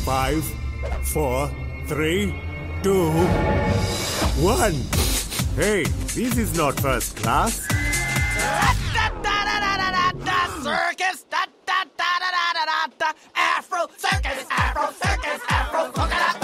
5, 4, 3, 2, 1. Hey, this is not first class. Circus, Afro circus, Afro circus, Afro polka dot,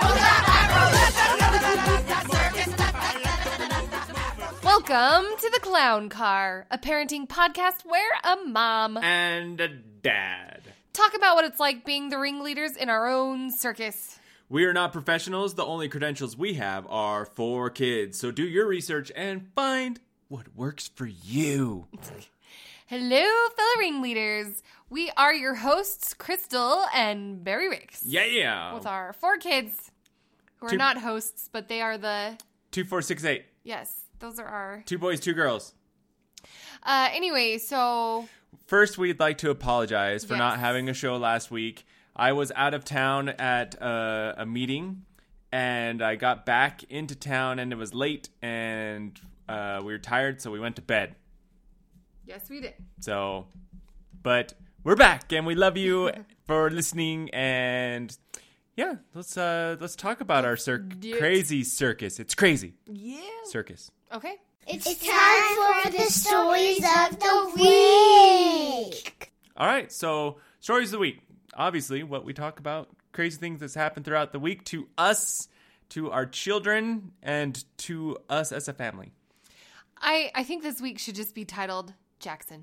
Afro. Welcome to the Clown Car, a parenting podcast where a mom and a dad talk about what it's like being the ringleaders in our own circus. We are not professionals. The only credentials we have are for kids. So do your research and find what works for you. Hello, fellow ringleaders. We are your hosts, Crystal and Barry Ricks. Yeah. With our 4 kids who are not hosts, but they are the... 2, 4, 6, 8. Yes, those are our... 2 boys, 2 girls. Anyway, so... First, we'd like to apologize for not having a show last week. I was out of town at a meeting, and I got back into town, and it was late, and we were tired, so we went to bed. Yes, we did. So, but we're back, and we love you for listening, and yeah, let's talk about our crazy circus. It's crazy. Yeah. Circus. Okay. It's time for the stories of the week. All right, so stories of the week. Obviously, what we talk about, crazy things that's happened throughout the week to us, to our children, and to us as a family. I think this week should just be titled Jackson.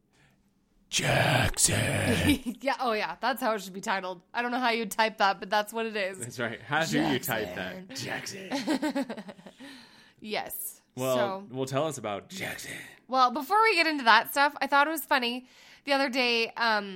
Jackson. Yeah, oh yeah, that's how it should be titled. I don't know how you type that, but that's what it is. That's right. How do you type that? Jackson. Yes. Well, tell us about Jackson. Well, before we get into that stuff, I thought it was funny. The other day,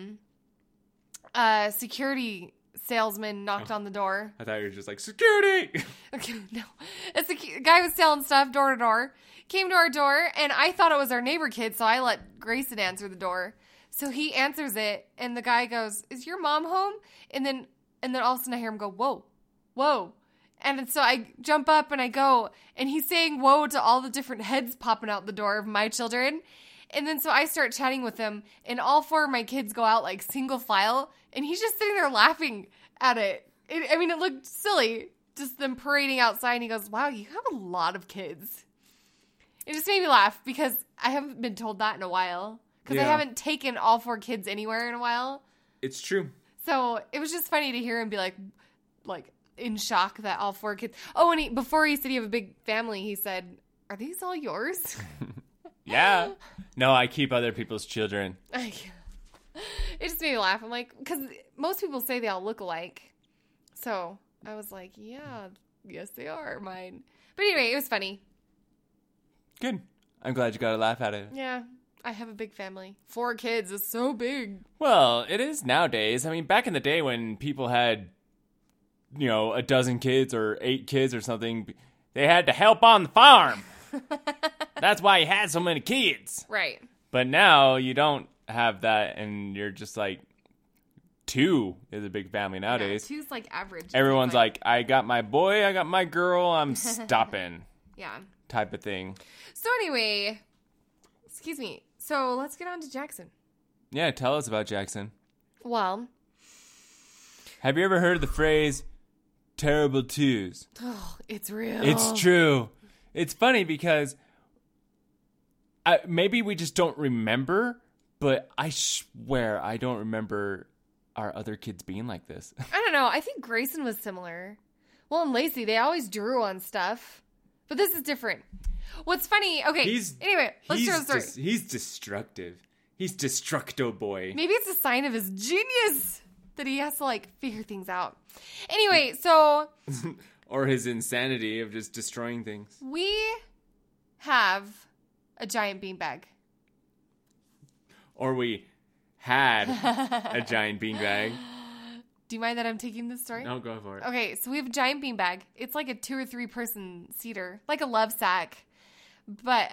security salesman knocked on the door. I thought you were just like, security! Okay, no. A guy was selling stuff door to door. Came to our door, and I thought it was our neighbor kid, so I let Grayson answer the door. So he answers it, and the guy goes, "Is your mom home?" And then all of a sudden I hear him go, "Whoa, whoa." And so I jump up and I go, and he's saying whoa to all the different heads popping out the door of my children. And then so I start chatting with him, and all 4 of my kids go out like single file, and he's just sitting there laughing at it. It looked silly, just them parading outside, and he goes, "Wow, you have a lot of kids." It just made me laugh because I haven't been told that in a while. Because I haven't taken all 4 kids anywhere in a while. It's true. So it was just funny to hear him be like in shock that all 4 kids. Oh, and before he said he have a big family, he said, "Are these all yours?" Yeah. No, I keep other people's children. It just made me laugh. I'm like, because most people say they all look alike. So I was like, yeah, yes, they are mine. But anyway, it was funny. Good. I'm glad you got a laugh out of it. Yeah, I have a big family. 4 kids is so big. Well, it is nowadays. I mean, back in the day when people had, a dozen kids or 8 kids or something, they had to help on the farm. That's why you had so many kids. Right. But now you don't have that, and you're just like, 2 is a big family nowadays. Yeah, 2's like average. Everyone's like, I got my boy, I got my girl, I'm stopping. Yeah. Type of thing. So anyway, excuse me. So let's get on to Jackson. Yeah, tell us about Jackson. Well. Have you ever heard the phrase, terrible twos? Oh, it's real. It's true. It's funny because maybe we just don't remember, but I swear I don't remember our other kids being like this. I don't know. I think Grayson was similar. Well, and Lacey, they always drew on stuff. But this is different. What's funny, okay, anyway, let's share the story. He's destructive. He's Destructo Boy. Maybe it's a sign of his genius that he has to, figure things out. Anyway, so... Or his insanity of just destroying things. We have a giant beanbag. Or we had a giant beanbag. Do you mind that I'm taking this story? No, go for it. Okay, so we have a giant beanbag. It's like a 2 or 3 person seater, like a love sack. But,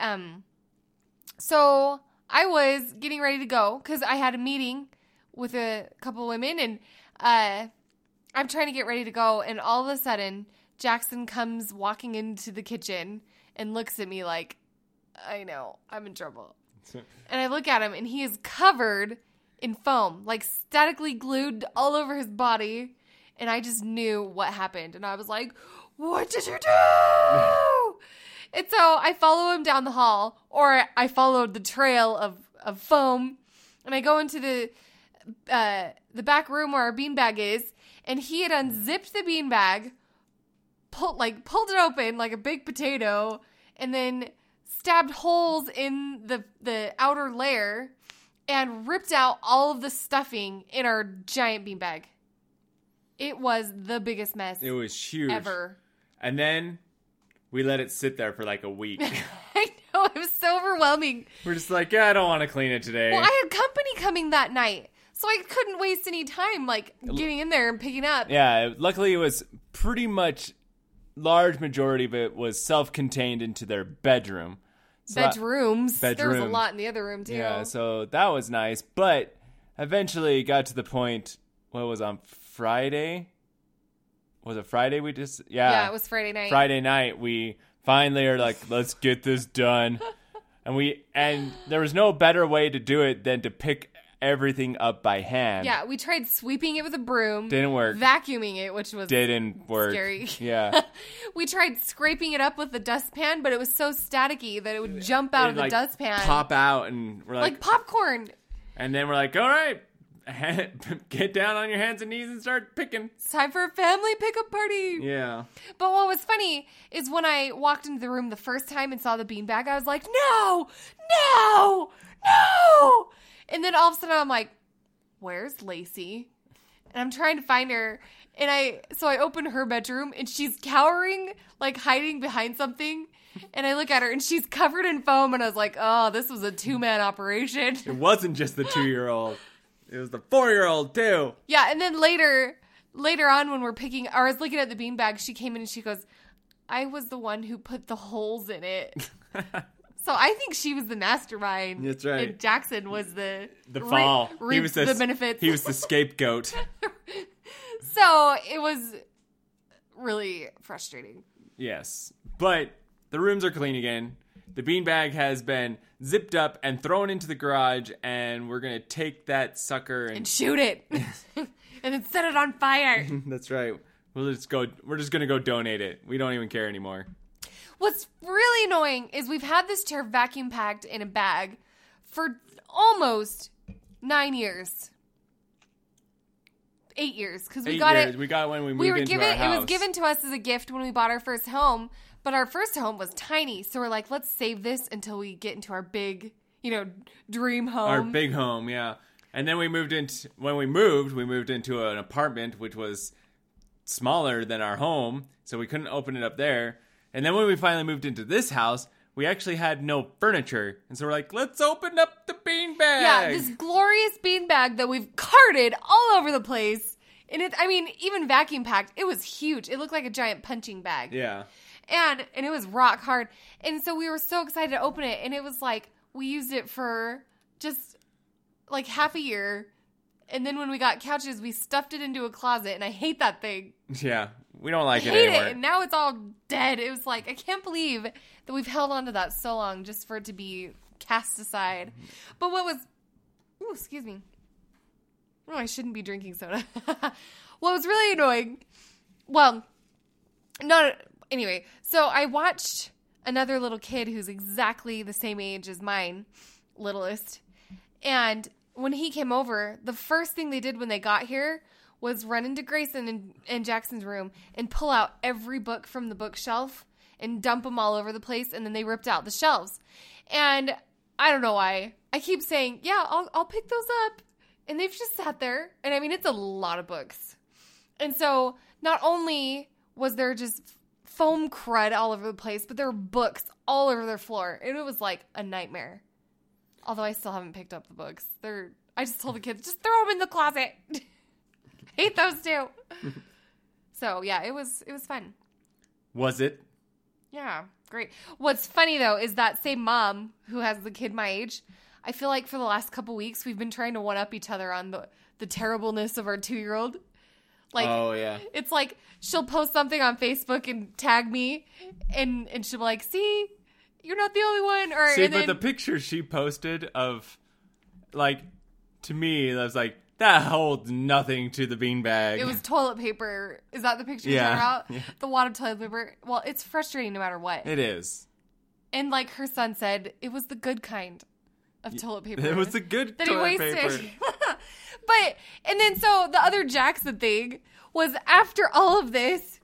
so I was getting ready to go because I had a meeting with a couple women, and I'm trying to get ready to go, and all of a sudden, Jackson comes walking into the kitchen and looks at me like, I know, I'm in trouble. And I look at him, and he is covered in foam, like statically glued all over his body. And I just knew what happened. And I was like, what did you do? And so I follow him down the hall, or I followed the trail of foam, and I go into the back room where our beanbag is, and he had unzipped the beanbag, pulled it open like a baked potato, and then stabbed holes in the outer layer and ripped out all of the stuffing in our giant beanbag. It was the biggest mess. It was huge. Ever. And then we let it sit there for like a week. I know, it was so overwhelming. We're just like, yeah, I don't want to clean it today. Well, I had company coming that night, so I couldn't waste any time, like, getting in there and picking up. Yeah, luckily it was pretty much, large majority of it was self-contained into their bedroom. So Bedrooms. There was a Bedroom. lot in the other room, too. Yeah, so that was nice. But eventually it got to the point, what was on Friday? Was it Friday we just... Yeah, it was Friday night. Friday night, we finally are like, let's get this done. And there was no better way to do it than to pick everything up by hand. Yeah, we tried sweeping it with a broom. Didn't work. Vacuuming it, which was Didn't work. scary. Yeah. We tried scraping it up with the dustpan, but it was so staticky that it would jump out of the Like, dustpan. pop out, and we're like popcorn. and then we're like, all right, get down on your hands and knees and start picking. It's time for a family pickup party. Yeah. But what was funny is when I walked into the room the first time and saw the beanbag, I was like, no, no, no. And then all of a sudden I'm like, where's Lacey? And I'm trying to find her. And I open her bedroom and she's cowering, like hiding behind something. And I look at her and she's covered in foam. And I was like, oh, this was a 2-man operation. It wasn't just the 2-year-old. It was the 4-year-old too. Yeah. And then later on when I was looking at the beanbag, she came in and she goes, I was the one who put the holes in it. So I think she was the mastermind. That's right. And Jackson was the fall. He was the benefits. He was the scapegoat. So it was really frustrating. Yes. But the rooms are clean again. The beanbag has been zipped up and thrown into the garage, and we're going to take that sucker And shoot it. And then set it on fire. That's right. We're just going to go donate it. We don't even care anymore. What's really annoying is we've had this chair vacuum packed in a bag for almost 9 years. 8 years. Because we got it. We got it when we moved into our house. It was given to us as a gift when we bought our first home. But our first home was tiny. So we're like, let's save this until we get into our big, dream home. Our big home, yeah. And then we moved into an apartment which was smaller than our home, so we couldn't open it up there. And then when we finally moved into this house, we actually had no furniture. And so we're like, let's open up the beanbag. Yeah, this glorious beanbag that we've carted all over the place. And even vacuum packed, it was huge. It looked like a giant punching bag. Yeah. And it was rock hard. And so we were so excited to open it. And it was like, we used it for just like half a year. And then when we got couches, we stuffed it into a closet. And I hate that thing. Yeah. We don't like I it hate anymore. it. And now it's all dead. It was like, I can't believe that we've held on to that so long just for it to be cast aside. But what was... Ooh, excuse me. Oh, I shouldn't be drinking soda. What was really annoying... Well, not... Anyway, so I watched another little kid who's exactly the same age as mine, littlest. And when he came over, the first thing they did when they got here was run into Grayson and Jackson's room and pull out every book from the bookshelf and dump them all over the place. And then they ripped out the shelves. And I don't know why. I keep saying, yeah, I'll pick those up. And they've just sat there. And it's a lot of books. And so not only was there just foam crud all over the place, but there were books all over their floor. And it was like a nightmare. Although I still haven't picked up the books. I just told the kids, just throw them in the closet. Hate those too. So yeah, it was fun. Was it? Yeah, great. What's funny though is that same mom who has the kid my age, I feel like for the last couple weeks we've been trying to one up each other on the terribleness of our 2-year-old. Like, oh yeah. It's like she'll post something on Facebook and tag me, and she'll be like, "See, you're not the only one." Or but the picture she posted of, like, to me, that was like, That holds nothing to the beanbag. It was toilet paper. Is that the picture you're talking about? The wad of toilet paper. Well, it's frustrating no matter what. It is. And like her son said, it was the good kind of toilet paper. It was the good that toilet he wasted. paper. And then so the other Jackson thing was after all of this,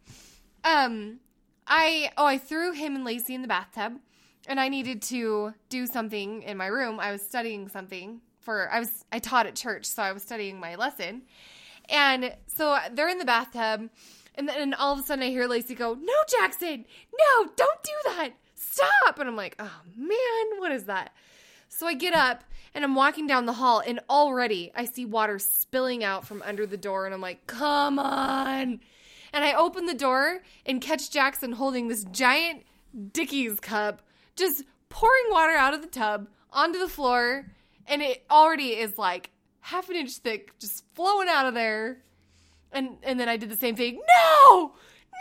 I threw him and Lacey in the bathtub, and I needed to do something in my room. I was studying something I taught at church, so I was studying my lesson. And so they're in the bathtub, and then all of a sudden I hear Lacey go, "No, Jackson, no, don't do that. Stop." And I'm like, oh man, what is that? So I get up and I'm walking down the hall, and already I see water spilling out from under the door, and I'm like, come on. And I open the door and catch Jackson holding this giant Dickies cup, just pouring water out of the tub onto the floor, and it already is like half an inch thick, just flowing out of there. And then I did the same thing. No!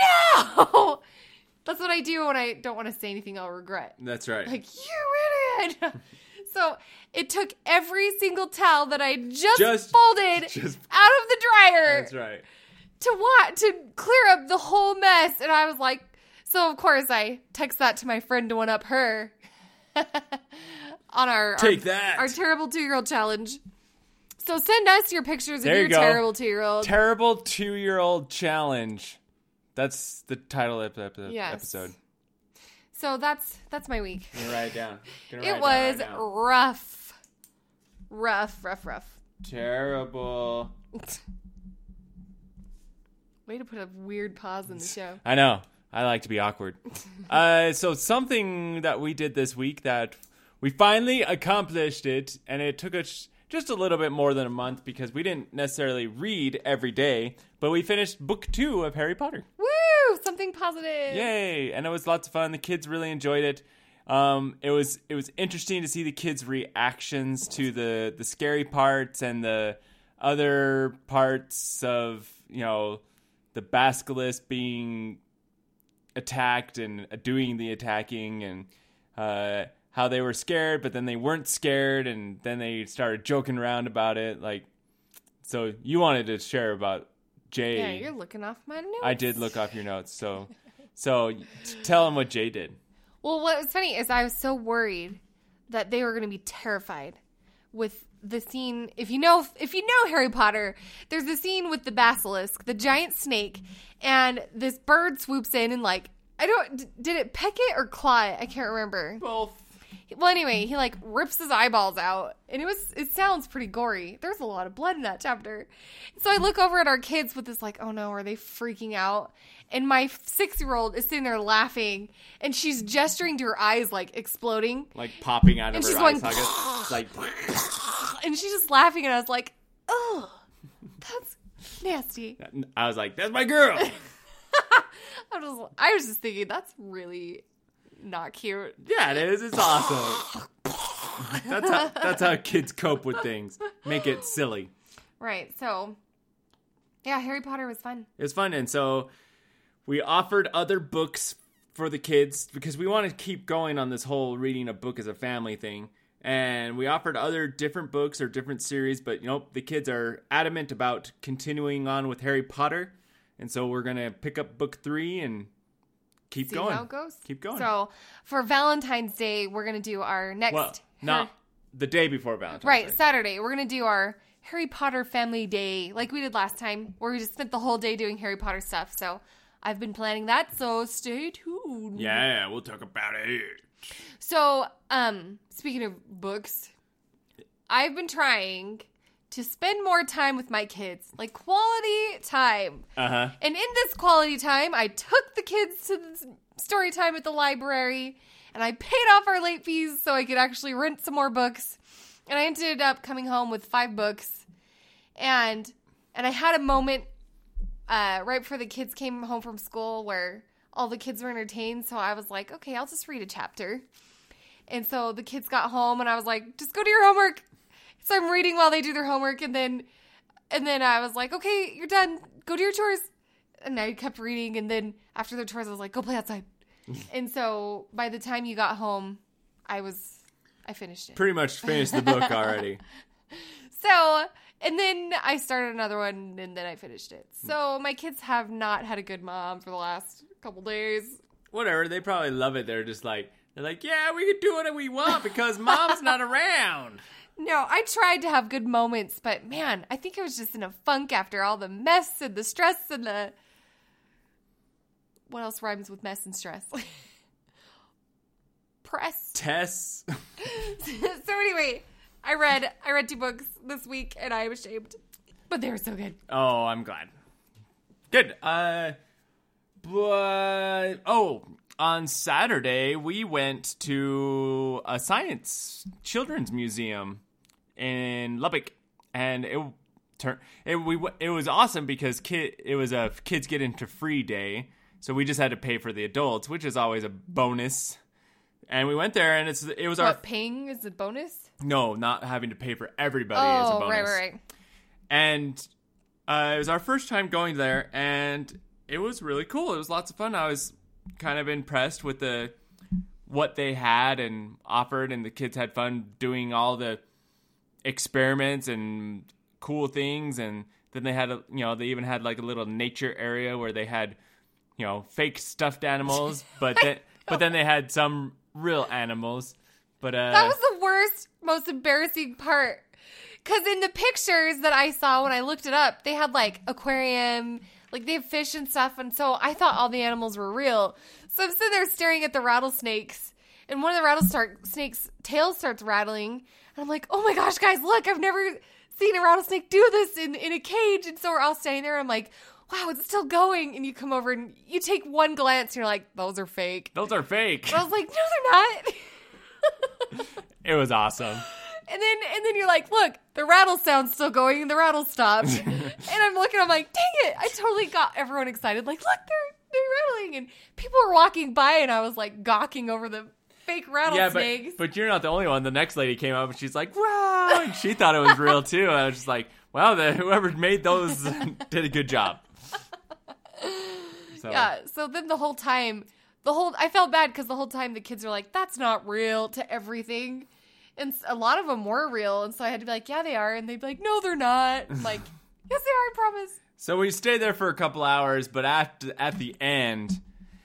That's what I do when I don't want to say anything I'll regret. That's right. Like, you idiot! So it took every single towel that I just folded out of the dryer. That's right. To clear up the whole mess. And I was like, so of course I text that to my friend to one up her on our terrible 2-year-old challenge. So send us your pictures of your terrible 2-year-old. Terrible 2-year-old challenge. That's the title of the episode. So that's my week. I'm gonna write it down. It was rough. Terrible. Way to put a weird pause in the show. I know. I like to be awkward. So something that we did this week that we finally accomplished it, and it took us just a little bit more than a month because we didn't necessarily read every day, but we finished book 2 of Harry Potter. Woo! Something positive. Yay! And it was lots of fun. The kids really enjoyed it. It was interesting to see the kids' reactions to the scary parts and the other parts of, the basilisk being attacked and doing the attacking, and how they were scared, but then they weren't scared, and then they started joking around about it. Like, so you wanted to share about Jay. Yeah, you're looking off my notes. I did look off your notes. So tell them what Jay did. Well, what was funny is I was so worried that they were going to be terrified with the scene. If you know Harry Potter, there's a scene with the basilisk, the giant snake, and this bird swoops in and did it peck it or claw it? I can't remember. Both. Well, anyway, he rips his eyeballs out, and it sounds pretty gory. There's a lot of blood in that chapter. So I look over at our kids with this oh no, are they freaking out? And my 6-year-old is sitting there laughing, and she's gesturing to her eyes exploding. Popping out of her eye sockets. And she's just laughing, and I was like, oh, that's nasty. I was like, that's my girl. I was just thinking, that's really not cute. Yeah, it is. It's awesome. That's how kids cope with things. Make it silly. Right. So, yeah, Harry Potter was fun. It was fun. And so we offered other books for the kids because we want to keep going on this whole reading a book as a family thing. And we offered other different books or different series, but the kids are adamant about continuing on with Harry Potter. And so we're going to pick up book 3 and keep going. See how it goes? Keep going. So for Valentine's Day, we're going to do our next... Well, not the day before Valentine's Day. Right, Saturday. We're going to do our Harry Potter Family Day like we did last time, where we just spent the whole day doing Harry Potter stuff. So I've been planning that, so stay tuned. Yeah, we'll talk about it. So, speaking of books, I've been trying to spend more time with my kids, quality time. Uh-huh. And in this quality time, I took the kids to the story time at the library, and I paid off our late fees so I could actually rent some more books. And I ended up coming home with 5 books. And I had a moment right before the kids came home from school where all the kids were entertained. So I was like, okay, I'll just read a chapter. And so the kids got home, and I was like, just go do your homework. So I'm reading while they do their homework, and then I was like, okay, you're done. Go do your chores. And I kept reading, and then after their chores, I was like, go play outside. And so by the time you got home, I finished it. Pretty much finished the book already. So And then I started another one, and then I finished it. So my kids have not had a good mom for the last couple days. Whatever, they probably love it. They're like, yeah, we can do whatever we want because mom's not around. No, I tried to have good moments, but man, I think I was just in a funk after all the mess and the stress and the... What else rhymes with mess and stress? Press. Tess. So anyway, I read 2 books this week, and I am ashamed. But they were so good. Oh, I'm glad. Good. On Saturday, we went to a science children's museum in Lubbock, and it was awesome because it was a kids get into free day, so we just had to pay for the adults, which is always a bonus. And we went there, and it was our paying is a bonus? No, not having to pay for everybody is a bonus. Right. And it was our first time going there, and it was really cool. It was lots of fun. I was kind of impressed with what they had and offered, and the kids had fun doing all the experiments and cool things. And then they had they even had like a little nature area where they had fake stuffed animals, but then they had some real animals. But that was the worst, most embarrassing part. Because in the pictures that I saw when I looked it up, they had like aquarium, like they have fish and stuff. And so I thought all the animals were real. So I'm sitting there staring at the rattlesnakes, and one of the rattlesnake's tail starts rattling. And I'm like, oh my gosh, guys, look, I've never seen a rattlesnake do this in a cage. And so we're all standing there. And I'm like, wow, it's still going. And you come over and you take one glance and you're like, those are fake. Those are fake. And I was like, no, they're not. It was awesome. And then you're like, look, the rattle sound's still going and the rattle stopped. And I'm looking, I'm like, dang it. I totally got everyone excited. Like, look, they're rattling. And people were walking by and I was like gawking over the fake rattlesnakes. Yeah, but you're not the only one. The next lady came up and she's like, wow. And she thought it was real too. And I was just like, wow, whoever made those did a good job. So. Yeah, so then the whole time, I felt bad because the whole time the kids were like, that's not real to everything. And a lot of them were real. And so I had to be like, yeah, they are. And they'd be like, no, they're not. I'm like, yes, they are, I promise. So we stayed there for a couple hours, but at the end.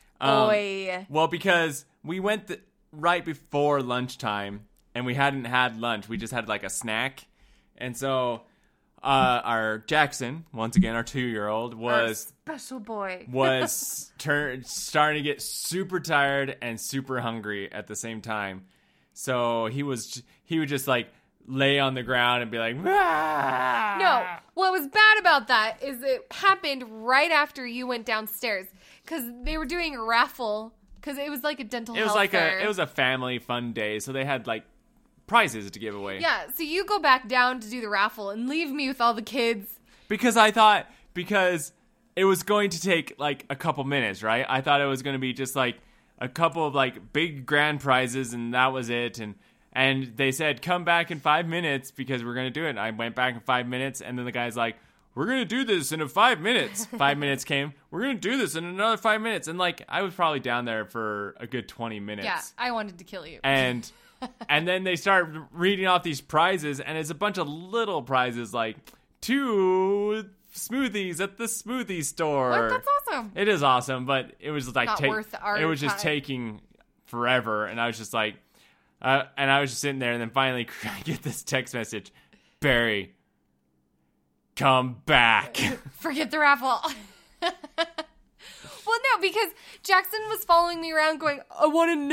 Well, because we went right before lunchtime and we hadn't had lunch. We just had like a snack. And so our Jackson, once again, our 2-year-old, was our special boy. was starting to get super tired and super hungry at the same time. So he would just like lay on the ground and be like, ah! No, what was bad about that is it happened right after you went downstairs because they were doing a raffle because it was like a dental health fair. It was a family fun day, so they had like prizes to give away. Yeah, so you go back down to do the raffle and leave me with all the kids. Because it was going to take like a couple minutes, right? I thought it was going to be just like a couple of like big grand prizes and that was it. And they said, come back in 5 minutes because we're going to do it. And I went back in 5 minutes and then the guy's like, we're going to do this in 5 minutes. 5 minutes came. We're going to do this in another 5 minutes. And like, I was probably down there for a good 20 minutes. Yeah, I wanted to kill you. And then they start reading off these prizes and it's a bunch of little prizes like 2 smoothies at the smoothie store. What? That's awesome. It is awesome, but it was like not worth our it was just time. Taking forever, and I was just like, and I was just sitting there, and then finally I get this text message, Barry, come back. Forget the raffle. Well, no, because Jackson was following me around, going, I want a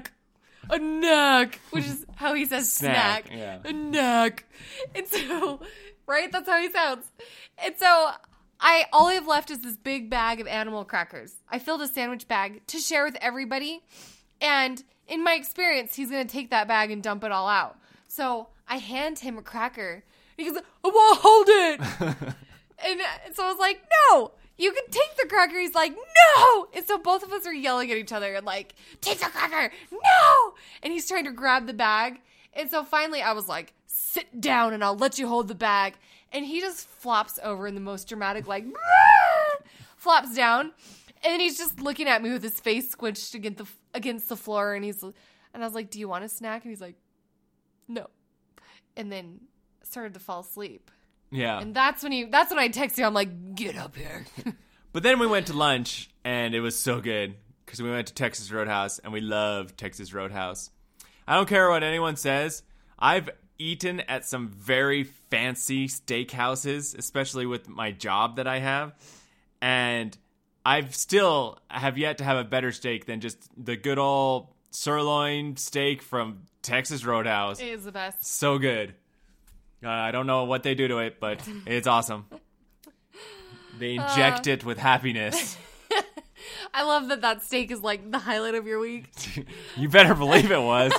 snack, which is how he says snack. Yeah. A snack. And so, right? That's how he sounds. And so all I have left is this big bag of animal crackers. I filled a sandwich bag to share with everybody. And in my experience, he's going to take that bag and dump it all out. So I hand him a cracker. And he goes, I want to hold it. And so I was like, no, you can take the cracker. He's like, no. And so both of us are yelling at each other and like, take the cracker. No. And he's trying to grab the bag. And so finally I was like, sit down and I'll let you hold the bag. And he just flops over in the most dramatic, like, flops down. And then he's just looking at me with his face squished against the floor. And I was like, do you want a snack? And he's like, no. And then started to fall asleep. Yeah. And that's when I text you. I'm like, get up here. But then we went to lunch, and it was so good because we went to Texas Roadhouse, and we love Texas Roadhouse. I don't care what anyone says. I've eaten at some very fancy steakhouses, especially with my job that I have, and I've still have yet to have a better steak than just the good old sirloin steak from Texas Roadhouse. It is the best. So good. I don't know what they do to it, but it's awesome. They inject it with happiness. I love that steak is like the highlight of your week. You better believe it was.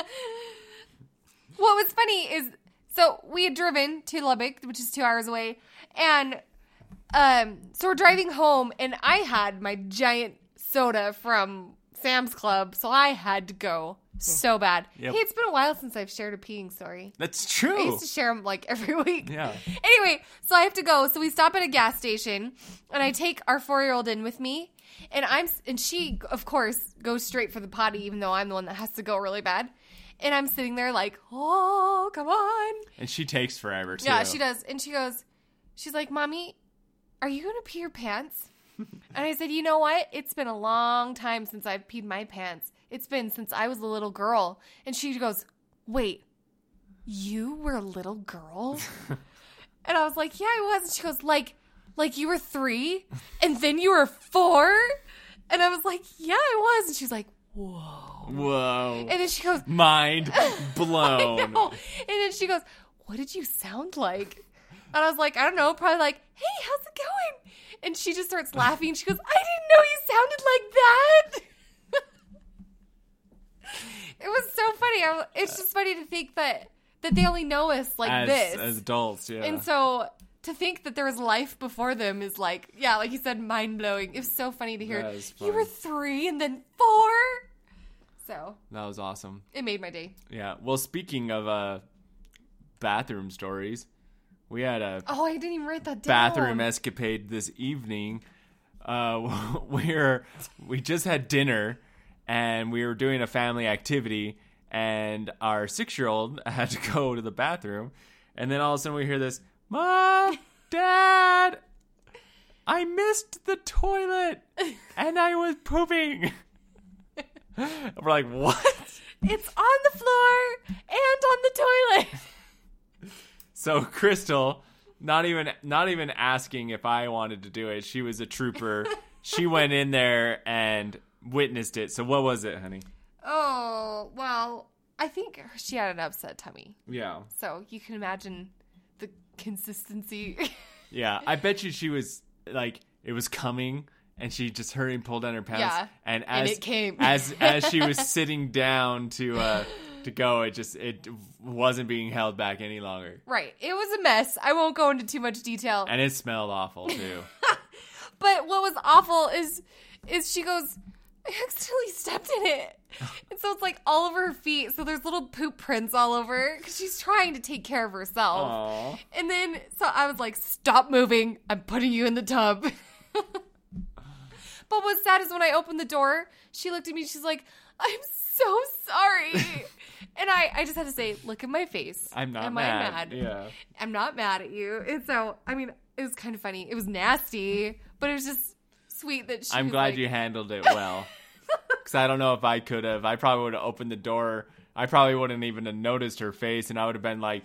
What was funny is, so we had driven to Lubbock, which is 2 hours away, and so we're driving home, and I had my giant soda from Sam's Club, so I had to go so bad. Yep. Hey, it's been a while since I've shared a peeing story. That's I true. used to share them like every week. Yeah. Anyway, so I have to go. So we stop at a gas station, and I take our 4-year-old in with me, and she, of course, goes straight for the potty, even though I'm the one that has to go really bad. And I'm sitting there like, oh, come on. And she takes forever, too. Yeah, she does. And she's like, Mommy, are you going to pee your pants? And I said, you know what? It's been a long time since I've peed my pants. It's been since I was a little girl. And she goes, wait, you were a little girl? And I was like, yeah, I was. And she goes, like you were 3 and then you were 4? And I was like, yeah, I was. And she's like, whoa. And then she goes, mind blown. I know. And then she goes, what did you sound like? And I was like, I don't know, probably like, hey, how's it going? And she just starts laughing. She goes, I didn't know you sounded like that. It was so funny. It's just funny to think that they only know us like this. As adults, yeah. And so to think that there was life before them is like, yeah, like you said, mind-blowing. It was so funny to hear. That is You fun. were 3 and then 4. So That was awesome. it made my day. Yeah. Well, speaking of bathroom stories, we had a Oh, I didn't even write that down. bathroom escapade this evening. We just had dinner, and we were doing a family activity, and our 6-year-old had to go to the bathroom, and then all of a sudden we hear this, Mom, Dad, I missed the toilet, and I was pooping. We're like, what? It's on the floor and on the toilet. So Crystal, not even asking if I wanted to do it, she was a trooper. She went in there and witnessed it. So what was it, honey? Oh, well, I think she had an upset tummy. Yeah. So you can imagine the consistency. Yeah. I bet you she was like, it was coming, and she just hurried and pulled down her pants. Yeah. And And it came. as she was sitting down to go, it wasn't being held back any longer. Right. It was a mess. I won't go into too much detail. And it smelled awful too. But what was awful is she goes, I accidentally stepped in it. And so it's like all over her feet. So there's little poop prints all over because she's trying to take care of herself. Aww. And then, so I was like, stop moving. I'm putting you in the tub. But what's sad is when I opened the door, she looked at me. She's like, I'm so sorry. And I just had to say, look at my face. I'm not Am mad. I mad? Yeah. I'm not mad at you. And so, I mean, it was kind of funny. It was nasty, but it was just sweet that she I'm was glad like, you handled it well. Because I don't know if I could have. I probably would have opened the door. I probably wouldn't even have noticed her face, and I would have been like,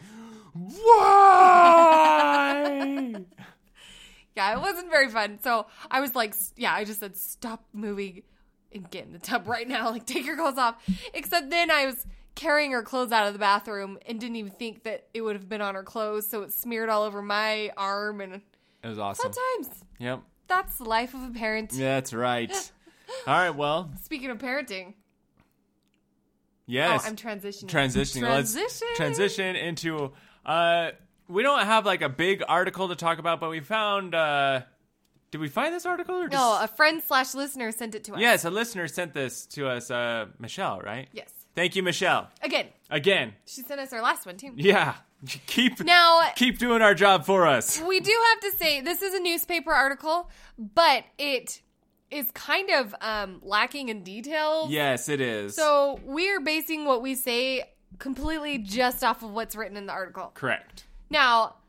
why? Yeah, it wasn't very fun. So I was like, yeah, I just said, stop moving and get in the tub right now. Like, take your clothes off. Except then I was carrying her clothes out of the bathroom and didn't even think that it would have been on her clothes. So it smeared all over my arm. And It was awesome. sometimes Yep. that's the life of a parent. Yeah, that's right. All right, well, Speaking of parenting. yes. Oh, I'm transitioning. Transitioning. Let's transition into... we don't have like a big article to talk about, but we found... did we find this article? Or just... No, a friend/listener sent it to us. Yes, a listener sent this to us, Michelle, right? Yes. Thank you, Michelle. Again, Again. she sent us our last one, too. Yeah. Keep doing our job for us. We do have to say, this is a newspaper article, but it is kind of lacking in details. Yes, it is. So we're basing what we say completely just off of what's written in the article. Correct. Now,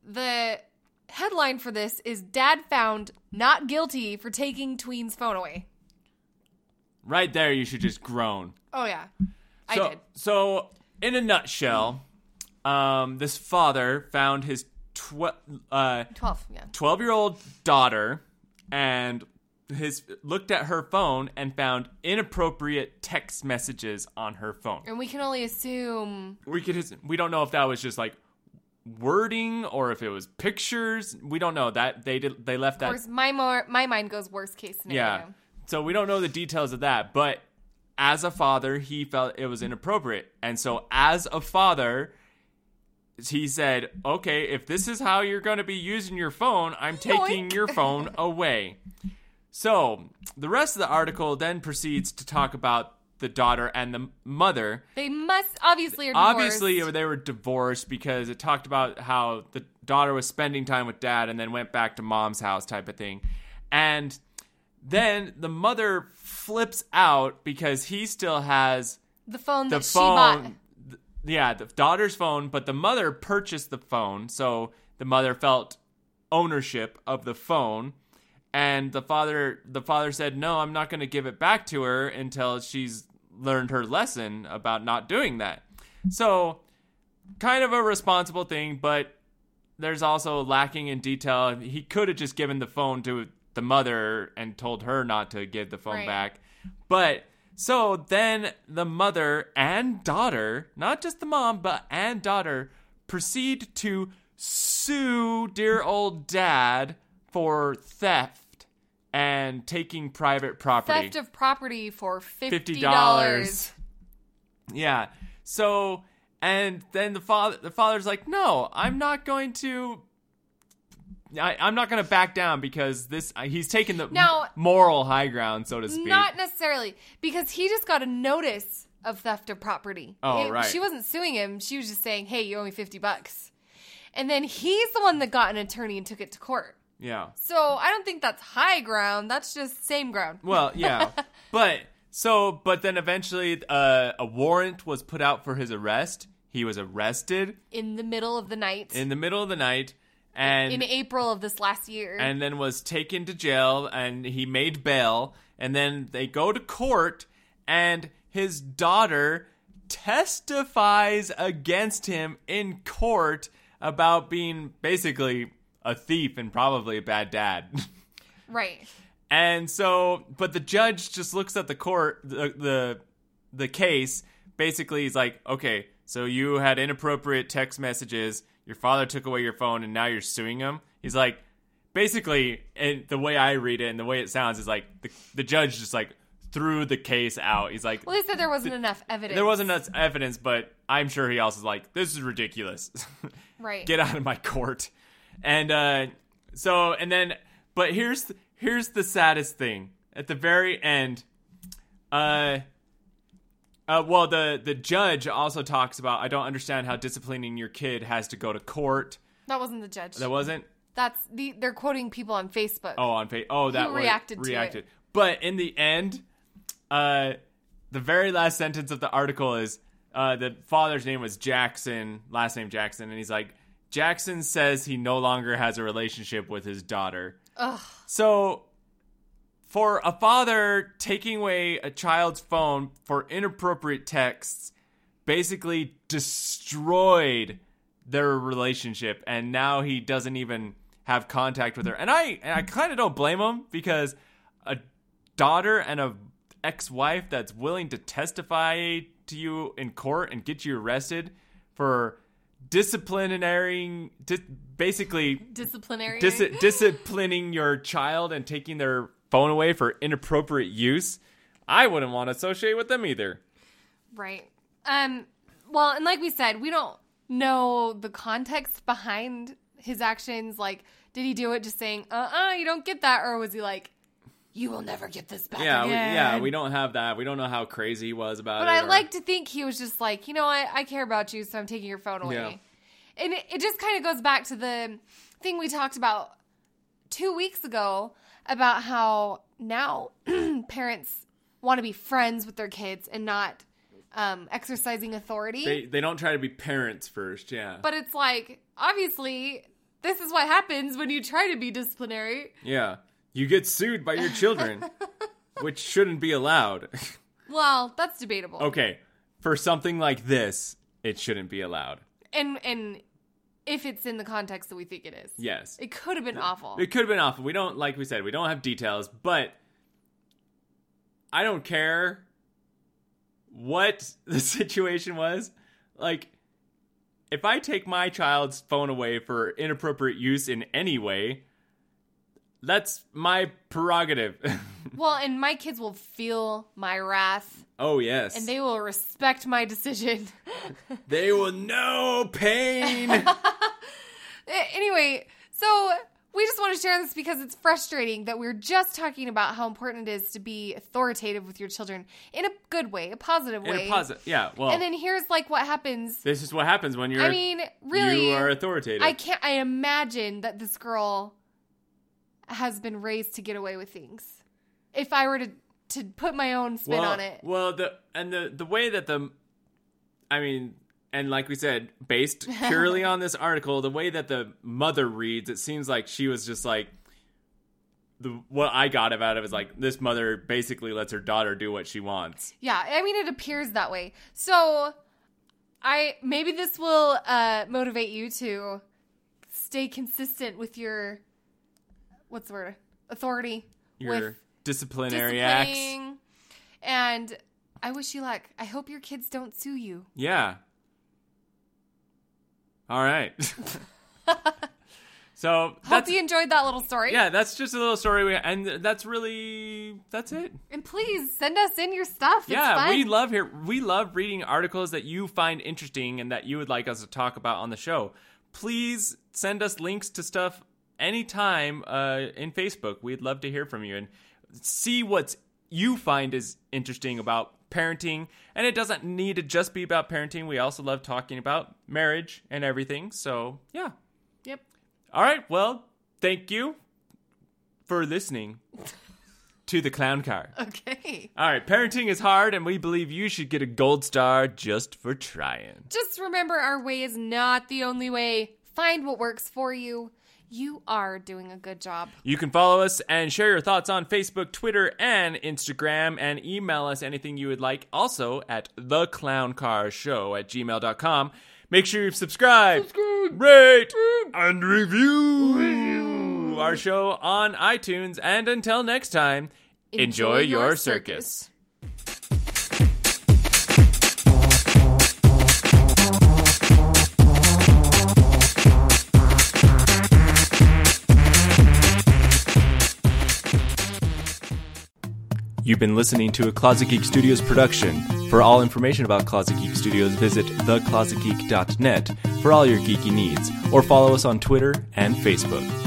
the headline for this is Dad Found Not Guilty for Taking Tween's Phone Away. Right there, you should just groan. Oh, yeah. I So, did. so in a nutshell, this father found his 12, yeah. 12-year-old daughter and looked at her phone and found inappropriate text messages on her phone. And we can only assume... We don't know if that was just like wording or if it was pictures. We don't know that they left that. Of course, my mind goes worst case scenario. Yeah. So we don't know the details of that, but as a father, he felt it was inappropriate. And so as a father, he said, okay, if this is how you're going to be using your phone, I'm taking your phone away. So the rest of the article then proceeds to talk about the daughter and the mother. They must obviously are divorced. Obviously, they were divorced because it talked about how the daughter was spending time with dad and then went back to mom's house type of thing. And then the mother flips out because he still has the phone the that she bought. The daughter's phone, but the mother purchased the phone, so the mother felt ownership of the phone. And the father said, no, I'm not going to give it back to her until she's learned her lesson about not doing that. So, kind of a responsible thing, but there's also lacking in detail. He could have just given the phone to the mother and told her not to give the phone back. But, so then the mother and daughter, not just the mom, but and daughter, proceed to sue dear old dad for theft and taking private property. Theft of property for $50. Yeah. So, and then the father's like, no, I'm not going to back down because he's taking the moral high ground, so to speak. Not necessarily, because he just got a notice of theft of property. Oh, right. She wasn't suing him. She was just saying, hey, you owe me $50. And then he's the one that got an attorney and took it to court. Yeah. So I don't think that's high ground. That's just same ground. Well, yeah. But then eventually a warrant was put out for his arrest. He was arrested. In the middle of the night. And in April of this last year. And then was taken to jail, and he made bail. And then they go to court, and his daughter testifies against him in court about being basically a thief and probably a bad dad. Right. And so, but the judge just looks at the court, the case. Basically, he's like, okay, so you had inappropriate text messages. Your father took away your phone, and now you're suing him. He's like, basically, and the way I read it and the way it sounds is like the judge just like threw the case out. He's like, well, he said there wasn't enough evidence. There wasn't enough evidence, but I'm sure he also is like, this is ridiculous. Right. Get out of my court. And but here's the saddest thing. At the very end, the judge also talks about, I don't understand how disciplining your kid has to go to court. That wasn't the judge. That wasn't? They're quoting people on Facebook. Oh, on Facebook. Oh, that who reacted to it. But in the end, the very last sentence of the article is, the father's name was Jackson, last name Jackson, and he's like, Jackson says he no longer has a relationship with his daughter. Ugh. So, for a father taking away a child's phone for inappropriate texts basically destroyed their relationship, and now he doesn't even have contact with her. And I kind of don't blame him, because a daughter and a ex-wife that's willing to testify to you in court and get you arrested for disciplining your child and taking their phone away for inappropriate use, I wouldn't want to associate with them either. Right. Well, and like we said, we don't know the context behind his actions. Like, did he do it just saying, you don't get that? Or was he like, you will never get this back again? We don't have that. We don't know how crazy he was about it. But I like to think he was just like, you know what? I care about you, so I'm taking your phone away. Yeah. And it just kind of goes back to the thing we talked about 2 weeks ago about how now parents want to be friends with their kids and not exercising authority. They don't try to be parents first, yeah. But it's like, obviously, this is what happens when you try to be disciplinary. Yeah. You get sued by your children, which shouldn't be allowed. Well, that's debatable. Okay. For something like this, it shouldn't be allowed. And if it's in the context that we think it is. Yes. It could have been awful. It could have been awful. We don't, like we said, we don't have details, but I don't care what the situation was. Like, if I take my child's phone away for inappropriate use in any way, that's my prerogative. Well, and my kids will feel my wrath. Oh, yes. And they will respect my decision. They will know pain. Anyway, so we just want to share this because it's frustrating that we're just talking about how important it is to be authoritative with your children in a good way, a positive way. In a positive, yeah. Well, and then here's like what happens. This is what happens when you're. I mean, really, you are authoritative. I imagine that this girl has been raised to get away with things. If I were to put my own spin on it. Well, the way that and like we said, based purely on this article, the way that the mother reads, it seems like she was just like, what I got out of it is like, this mother basically lets her daughter do what she wants. Yeah, I mean, it appears that way. So, maybe this will motivate you to stay consistent with your, what's the word? Authority. Your with disciplinary acts. disciplining. And I wish you luck. I hope your kids don't sue you. Yeah. All right. So hope you enjoyed that little story. Yeah, that's just a little story, and that's it. And please send us in your stuff. Yeah, it's fun. we love reading articles that you find interesting and that you would like us to talk about on the show. Please send us links to stuff anytime in Facebook. We'd love to hear from you and see what you find is interesting about parenting. And it doesn't need to just be about parenting. We also love talking about marriage and everything. So, yeah. Yep. All right. Well, thank you for listening to the Clown Car. Okay. All right. Parenting is hard, and we believe you should get a gold star just for trying. Just remember, our way is not the only way. Find what works for you. You are doing a good job. You can follow us and share your thoughts on Facebook, Twitter, and Instagram, and email us anything you would like. Also at theclowncarshow@gmail.com. Make sure you subscribe, rate, and review our show on iTunes. And until next time, enjoy your circus. You've been listening to a Closet Geek Studios production. For all information about Closet Geek Studios, visit theclosetgeek.net for all your geeky needs, or follow us on Twitter and Facebook.